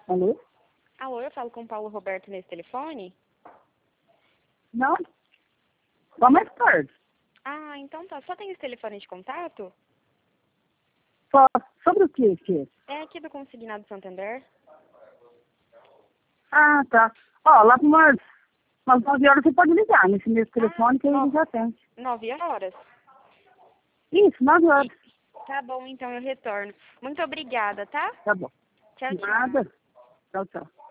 Alô? Alô, eu falo com o Paulo Roberto nesse telefone? Não? Só mais tarde. Ah, então tá. Só tem esse telefone de contato? Só sobre o que? É aqui do Consignado Santander. Ah, tá. Ó, lá para umas 9 horas você pode ligar nesse mesmo telefone que ele já atende. 9 horas? Isso, 9 horas. Tá bom, então eu retorno. Muito obrigada, tá? Tá bom. Tchau, tchau. Nada. Tchau, tchau.